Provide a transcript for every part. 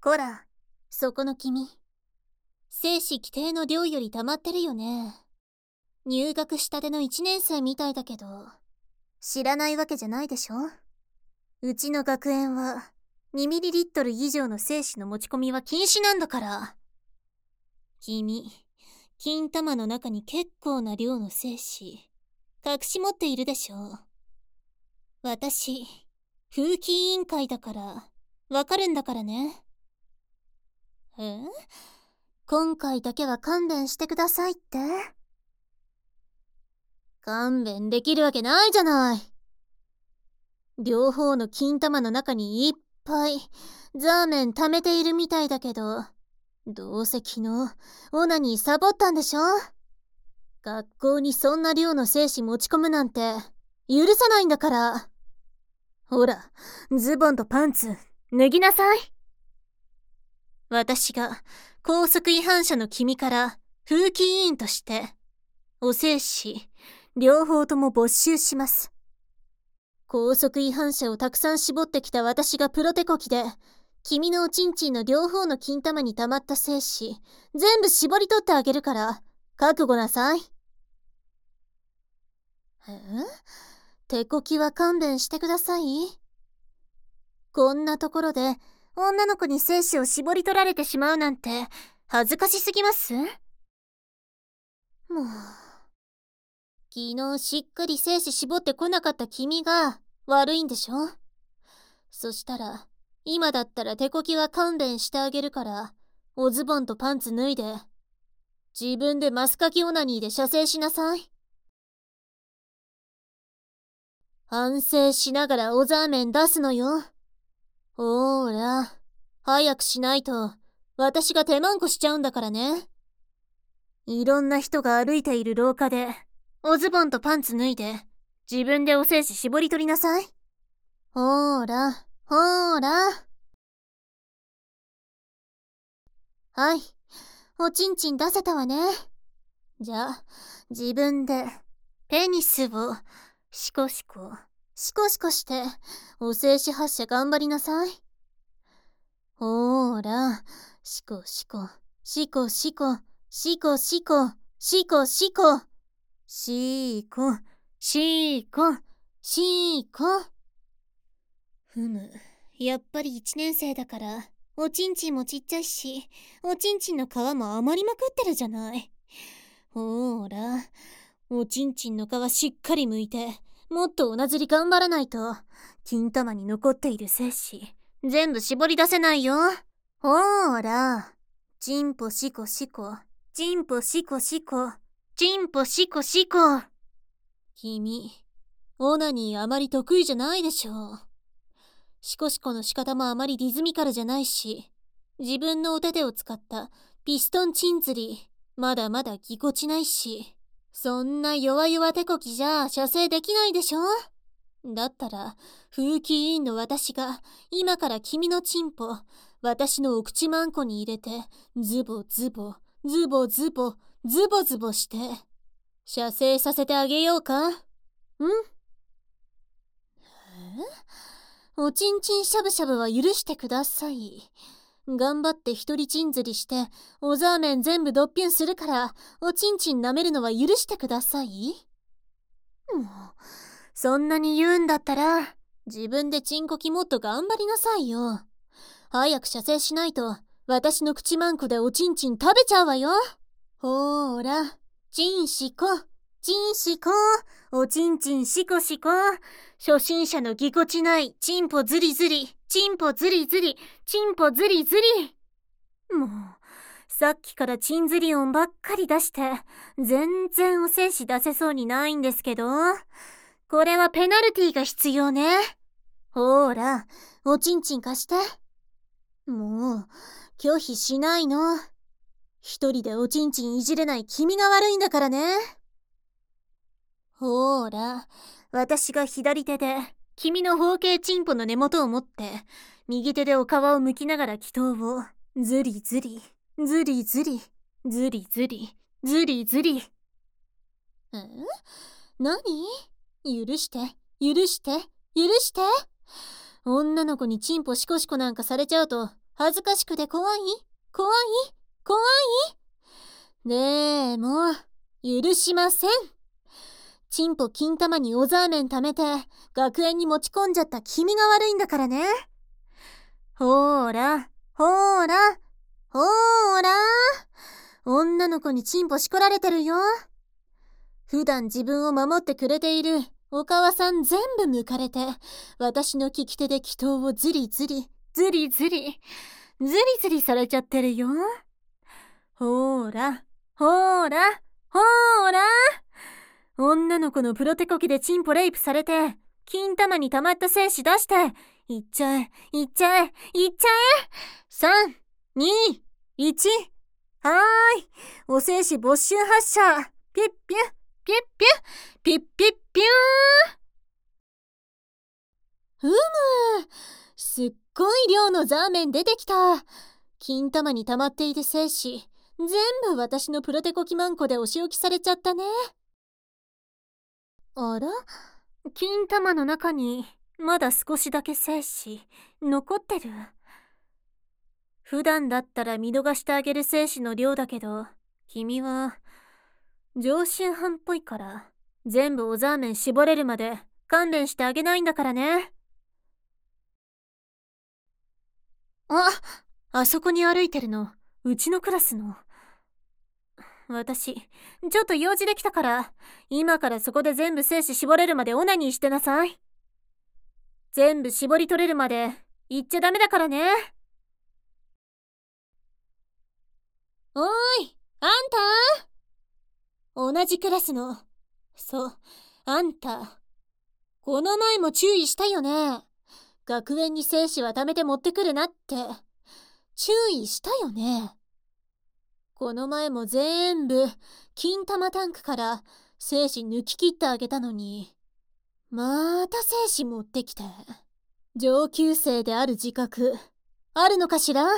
こら、そこの君。精子規定の量より溜まってるよね。入学したての1年生みたいだけど、知らないわけじゃないでしょ？うちの学園は、2ml 以上の精子の持ち込みは禁止なんだから。君、金玉の中に結構な量の精子、隠し持っているでしょ？私、風紀委員会だから、わかるんだからね。今回だけは勘弁してくださいって？勘弁できるわけないじゃない。両方の金玉の中にいっぱいザーメン溜めているみたいだけど、どうせ昨日オナニーサボったんでしょ？学校にそんな量の精子持ち込むなんて許さないんだから。ほら、ズボンとパンツ脱ぎなさい。私が校則違反者の君から風紀委員としてお精子両方とも没収します。校則違反者をたくさん絞ってきた私がプロテコキで、君のおちんちんの両方の金玉に溜まった精子全部絞り取ってあげるから覚悟なさい。手こきは勘弁してください。こんなところで女の子に精子を絞り取られてしまうなんて恥ずかしすぎます？もう昨日しっかり精子絞ってこなかった君が悪いんでしょ？そしたら今だったら手こきは勘弁してあげるから、おズボンとパンツ脱いで自分でマスカキオナニーで射精しなさい。反省しながらおザーメン出すのよ。ほーら、早くしないと私が手満こしちゃうんだからね。いろんな人が歩いている廊下でおズボンとパンツ脱いで自分でお精子絞り取りなさい。ほーら、ほーら。はい、おちんちん出せたわね。じゃあ、自分でペニスをシコシコしてお精子発射頑張りなさい。ほーら、シコシコシコシコシコシコシコシコシーコシーコシーコ。ふむ、やっぱり1年生だからおちんちんもちっちゃいし、おちんちんの皮も余りまくってるじゃない。ほーら、おちんちんの皮しっかり剥いて、もっとおなずり頑張らないと、金玉に残っている精子、全部絞り出せないよ。ほーら、チンポシコシコ、チンポシコシコ、チンポシコシコ。君、オナニーあまり得意じゃないでしょ。シコシコの仕方もあまりリズミカルじゃないし、自分のお手手を使ったピストンチン釣り、まだまだぎこちないし、そんな弱々手こきじゃ射精できないでしょ？だったら、風紀委員の私が今から君のチンポ、私のお口まんこに入れて、ズボズボ、ズボズボ、ズボズボして、射精させてあげようか？おちんちんしゃぶしゃぶは許してください。頑張って一人ちん釣りして、おザーメン全部ドッピュンするから、おちんちん舐めるのは許してください。もう、そんなに言うんだったら、自分でチンコキもっと頑張りなさいよ。早く射精しないと、私の口まんこでおちんちん食べちゃうわよ。ほーら、チンシコ、チンシコ、おちんちんシコシコ。初心者のぎこちないチンポズリズリ、チンポズリズリ、チンポズリズリ。もう、さっきからチンズリ音ばっかり出して、全然お精子出せそうにないんですけど。これはペナルティーが必要ね。ほーら、おちんちん貸して。もう、拒否しないの。一人でおちんちんいじれない君が悪いんだからね。ほーら、私が左手で君の方形チンポの根元を持って、右手でお皮を剥きながら祈祷を、ズリズリ、ズリズリ、ズリズリ、ズリズリ。何？許して、許して、許して。女の子にチンポシコシコなんかされちゃうと恥ずかしくて怖い怖い怖い。でも、許しません。チンポ金玉におざーめん貯めて、学園に持ち込んじゃった君が悪いんだからね。ほーら、ほーら、ほーら。女の子にチンポしこられてるよ。普段自分を守ってくれているお母さん全部抜かれて、私の利き手で祈祷をズリズリ、ズリズリ、ズリズリされちゃってるよ。ほーら、ほーら、ほーら。女の子のプロテコキでチンポレイプされて、金玉に溜まった精子出して、いっちゃえ、いっちゃえ、いっちゃえ。3、2、1。はーい。お精子没収発射。ピュッピュッ、ピュッピュッ、ピュッピュッピュー。すっごい量のザーメン出てきた。金玉に溜まっている精子、全部私のプロテコキマンコでお仕置きされちゃったね。あら？金玉の中にまだ少しだけ精子残ってる。普段だったら見逃してあげる精子の量だけど、君は常習犯っぽいから全部おザーメン絞れるまで勘弁してあげないんだからね。あそこに歩いてるのうちのクラスの。私ちょっと用事できたから、今からそこで全部精子絞れるまでオナニーしてなさい。全部絞り取れるまで言っちゃダメだからね。おーい、あんた。同じクラスの。そう、あんた。この前も注意したよね。学園に精子は貯めて持ってくるなって。注意したよね。この前も全部金玉タンクから精子抜き切ってあげたのに、また精子持ってきて。上級生である自覚あるのかしら？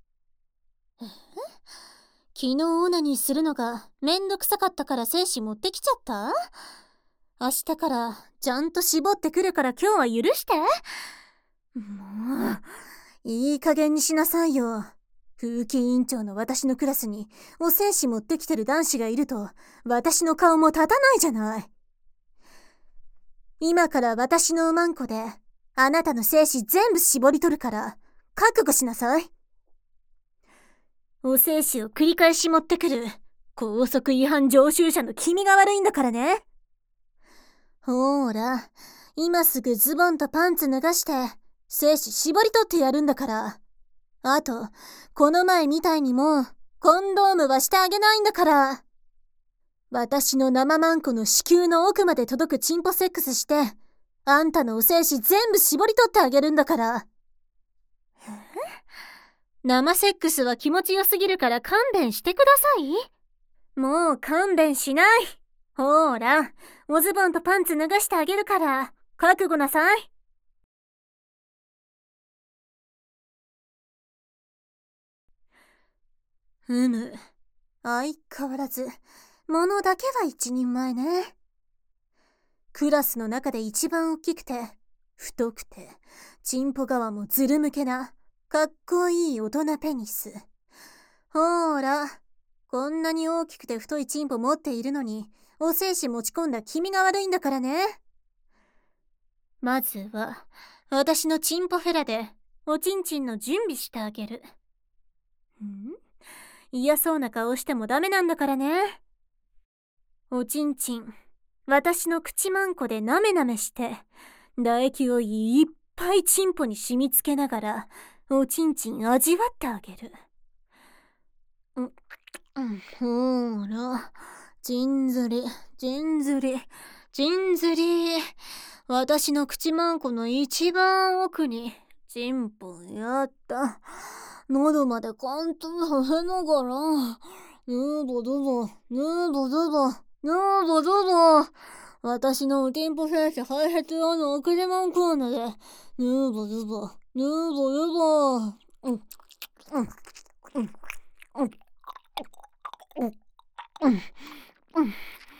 昨日オナニーするのがめんどくさかったから精子持ってきちゃった？明日からちゃんと絞ってくるから今日は許して。もう、いい加減にしなさいよ。風紀委員長の私のクラスにお精子持ってきてる男子がいると私の顔も立たないじゃない。今から私のおまんこであなたの精子全部絞り取るから覚悟しなさい。お精子を繰り返し持ってくる校則違反常習者の君が悪いんだからね。ほーら、今すぐズボンとパンツ脱がして精子絞り取ってやるんだから。あと、この前みたいにもうコンドームはしてあげないんだから。私の生マンコの子宮の奥まで届くチンポセックスしてあんたのお精子全部絞り取ってあげるんだから。生セックスは気持ちよすぎるから勘弁してください。もう勘弁しない。ほーら、おズボンとパンツ脱がしてあげるから覚悟なさい。相変わらず物だけは一人前ね。クラスの中で一番大きくて太くてチンポ側もズル向けなかっこいい大人ペニス。ほーら、こんなに大きくて太いチンポ持っているのにお精子持ち込んだ君が悪いんだからね。まずは私のチンポフェラでおちんちんの準備してあげる。嫌そうな顔してもダメなんだからね。おちんちん、私の口マンコでなめなめして唾液をいっぱいチンポに染みつけながらおちんちん味わってあげる。ほーら、じんずり、じんずり、じんずり。私の口マンコの一番奥にチンポやった。喉まで貫通させながら、ヌーボドボ、ヌーボドボ、ヌーボドボ。私のおテンポフェイス排泄用の奥手マンコーナで、ヌーボドボ、ヌーボドボ。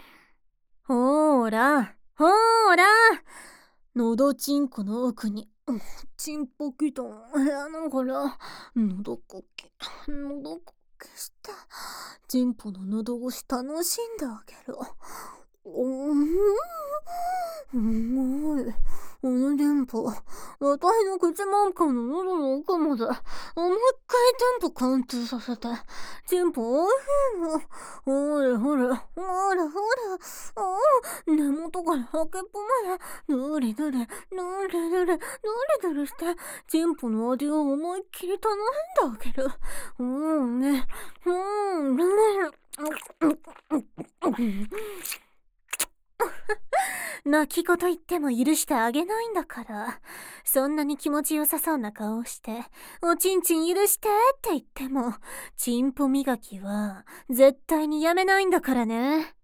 ほーら、ほーら。のどちんこの奥に、 チンポキと部屋ながら、喉こきして、チンポの喉越し楽しんであげる。うまい。このテンポ、私の口まんかの喉の奥まで、思いっきりテンポ貫通させて、テンポおいしいの。ほれほれ、根元から先っぽまで、ぬりぬりして、テンポの味を思いっきり楽しんであげる。ね、泣き言言っても許してあげないんだから。そんなに気持ちよさそうな顔をして、おちんちん許してって言っても、チンポ磨きは絶対にやめないんだからね。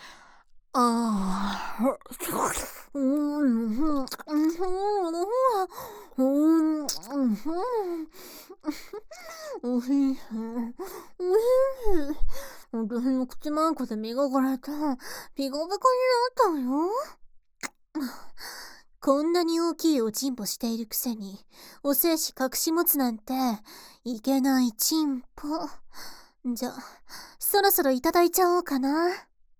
おいしい。私の口まんこで磨かれて、ピカピカになったわよ。こんなに大きいおちんぽしているくせに、お精子隠し持つなんて、いけないちんぽ。じゃ、そろそろいただいちゃおうかな。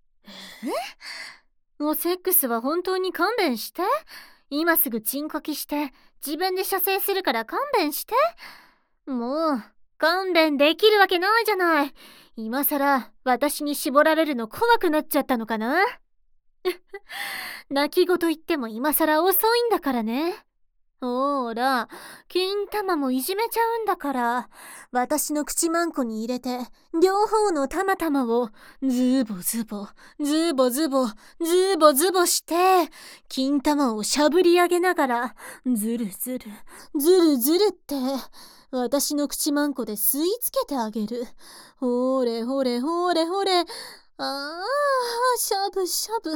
おセックスは本当に勘弁して。今すぐチンコキして、自分で射精するから勘弁して。もう、勘弁できるわけないじゃない。今さら、私に絞られるの怖くなっちゃったのかな。泣き言言っても今さら遅いんだからね。ほーら、金玉もいじめちゃうんだから、私の口まんこに入れて、両方の玉々をズボズボして、金玉をしゃぶり上げながら、ずるずるって、私の口まんこで吸い付けてあげる。ほれ。しゃぶしゃぶ。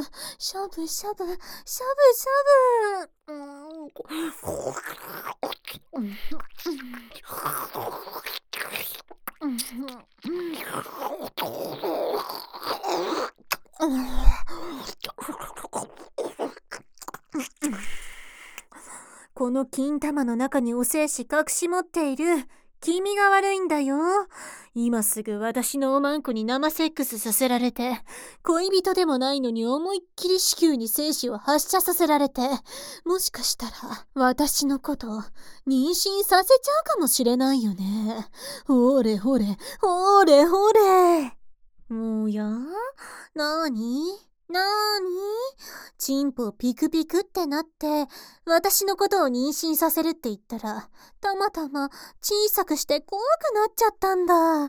この金玉の中にお精子隠し持っている君が悪いんだよ。今すぐ私のおまんこに生セックスさせられて、恋人でもないのに思いっきり子宮に精子を発射させられて、もしかしたら私のこと妊娠させちゃうかもしれないよね。ほれ。もうや？なーにチンポピクピクってなって、私のことを妊娠させるって言ったら、たまたま小さくして怖くなっちゃったんだ。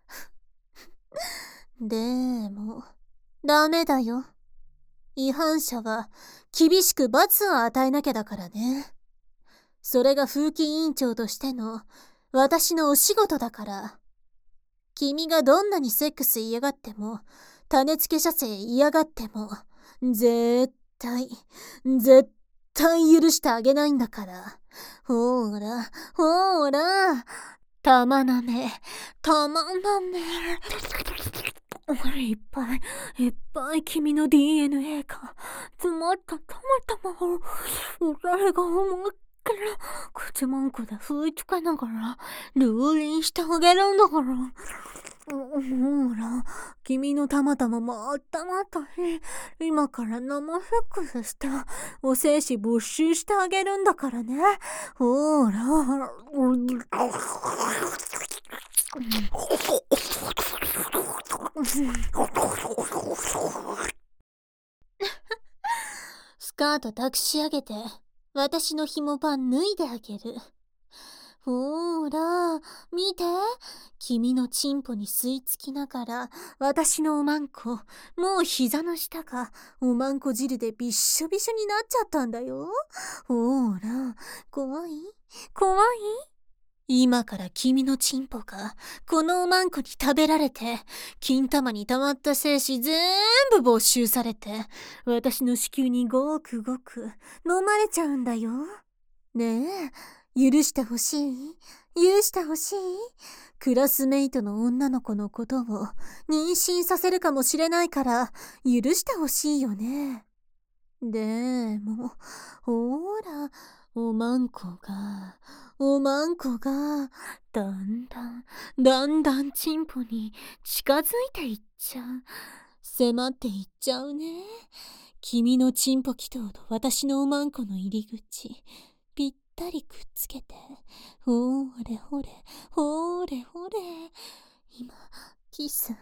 でも、ダメだよ。違反者は厳しく罰を与えなきゃだからね。それが風紀委員長としての私のお仕事だから。君がどんなにセックス嫌がっても、種付け射精嫌がっても、絶対許してあげないんだから。ほーら。玉なめ。いっぱい君の DNA が詰まった玉を、誰が思いっきり口まんこで吹いつけながら、蹂躙してあげるんだから。ほら、君の玉々もあったまったし、今から生セックスして、お精子没収してあげるんだからね。ほら。スカート抱きし上げて、私の紐パン脱いであげる。ほーら、見て。君のチンポに吸い付きながら、私のおまんこ、もう膝の下がおまんこ汁でびっしょびしょになっちゃったんだよ。ほーら、怖い？今から君のチンポがこのおまんこに食べられて、金玉に溜まった精子全部没収されて、私の子宮にごく飲まれちゃうんだよ。ねえ、許してほしい？クラスメイトの女の子のことを妊娠させるかもしれないから許してほしいよね。でも、ほーら、 おまんこが、だんだんチンポに近づいていっちゃう。迫っていっちゃうね。君のチンポ祈祷と私のおまんこの入り口、ぴったりくっつけて、ほーれほれ、ほーれほれ。今、キス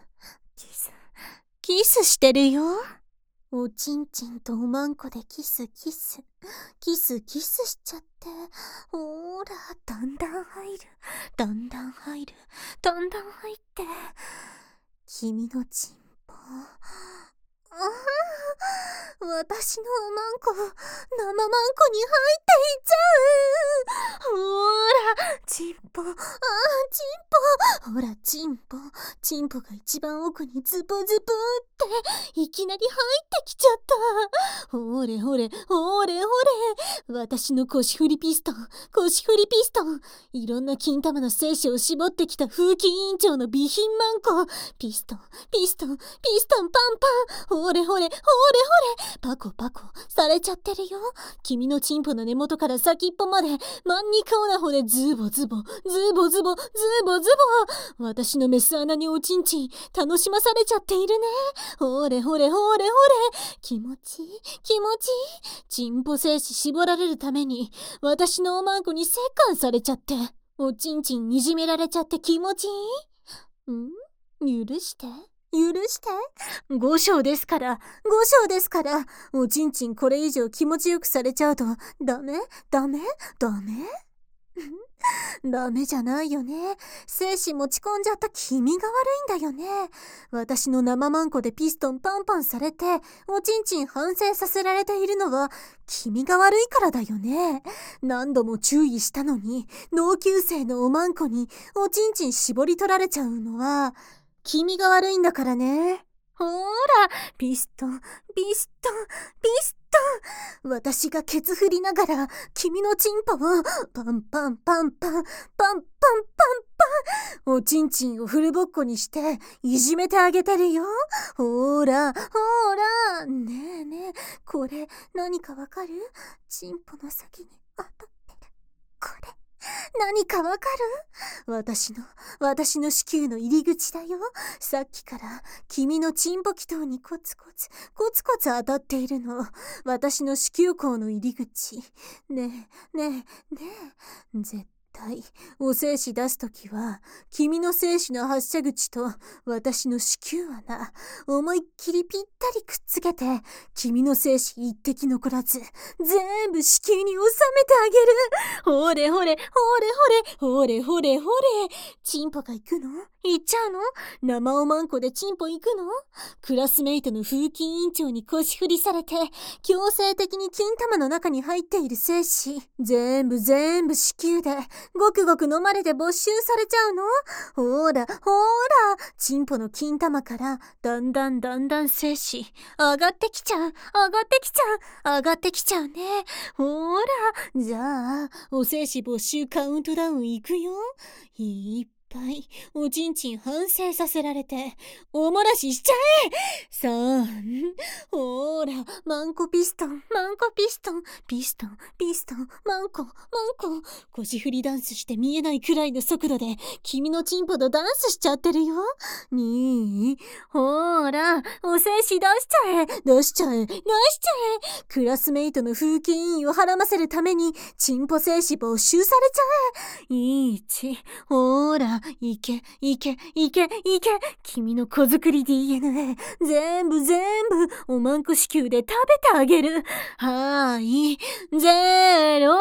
してるよ。おちんちんとおまんこでキスしちゃって。ほーら、だんだん入って。君のチンポ。私のおまんこ、生まんこに入っていっちゃう。ほーら、チンポ。ほら、チンポが一番奥にズポズポっていきなり入ってきちゃった。ほれほれ。私の腰振りピストン。いろんな金玉の精子を絞ってきた風紀委員長の備品マンコ。ピストンパンパン。ほれ。パコされちゃってるよ。君のチンポの根元から先っぽまでマンニカオナホでズボ。私のメス穴におちんちん楽しまされちゃっているね。ほれ。気持ちいい。チンポ精子絞られるために私のおまんこに折檻されちゃって、おちんちんいじめられちゃって気持ちいい？許して。5章ですから。おちんちんこれ以上気持ちよくされちゃうと、ダメダメじゃないよね。精子持ち込んじゃった君が悪いんだよね。私の生マンコでピストンパンパンされて、おちんちん反省させられているのは君が悪いからだよね。何度も注意したのに、同級生のおまんこにおちんちん絞り取られちゃうのは、君が悪いんだからね。ほーら、ピストン。私がケツ振りながら、君のチンポを、パン。おちんちんをフルボッコにして、いじめてあげてるよ。ほーら。ねえ、これ、何かわかる？チンポの先に当たってる。これ。何かわかる？私の子宮の入り口だよ。さっきから君のチンポ祈祷にコツコツ当たっているの。私の子宮口の入り口。ねえ。絶対、お精子出すときは、君の精子の発射口と私の子宮穴、思いっきりぴったりくっつけて、君の精子一滴残らず、全部子宮に収めてあげる。ほれ。チンポが行くの？行っちゃうの？生おまんこでチンポ行くの？クラスメイトの風紀委員長に腰振りされて、強制的に金玉の中に入っている精子、全部子宮で、ごくごく飲まれて没収されちゃうの？ほーら、チンポの金玉から、だんだん精子、上がってきちゃうね。ほーら、じゃあ、お精子没収カウントダウンいくよ。いっぱいおちんちん反省させられてお漏らししちゃえ。3、ほーら、マンコピストン、マンコ。腰振りダンスして見えないくらいの速度で君のチンポとダンスしちゃってるよ。2、ほーら、お精子出しちゃえ。クラスメイトの風紀委員をはらませるためにチンポ精子没収されちゃえ。1、ほーら、いけ。君の子作り DNA、全部、おまんこ子宮で食べてあげる。はーい、0。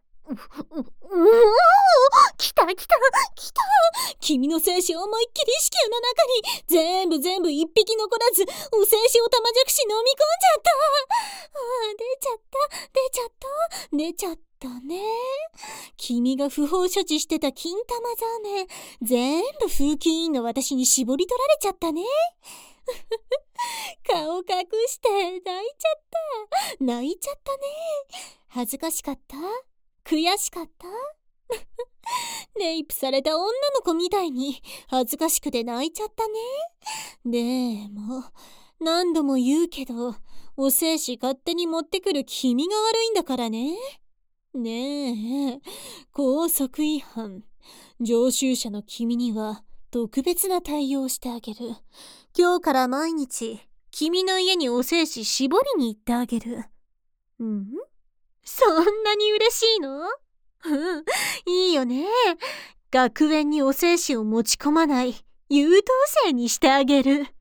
来た。君の精子を思いっきり子宮の中に、全部一匹残らず、お精子を玉じゃくし飲み込んじゃった。出ちゃったね。君が不法処置してた金玉ザメ、全部風紀委員の私に絞り取られちゃったね。顔隠して泣いちゃったね。恥ずかしかった？悔しかった？レイプされた女の子みたいに恥ずかしくて泣いちゃったね。でも、何度も言うけど、お精子勝手に持ってくる君が悪いんだからね。 ねえ、校則違反。常習者の君には特別な対応をしてあげる。今日から毎日、君の家にお精子絞りに行ってあげる。うん？そんなに嬉しいの？うん、いいよね。学園にお精子を持ち込まない優等生にしてあげる。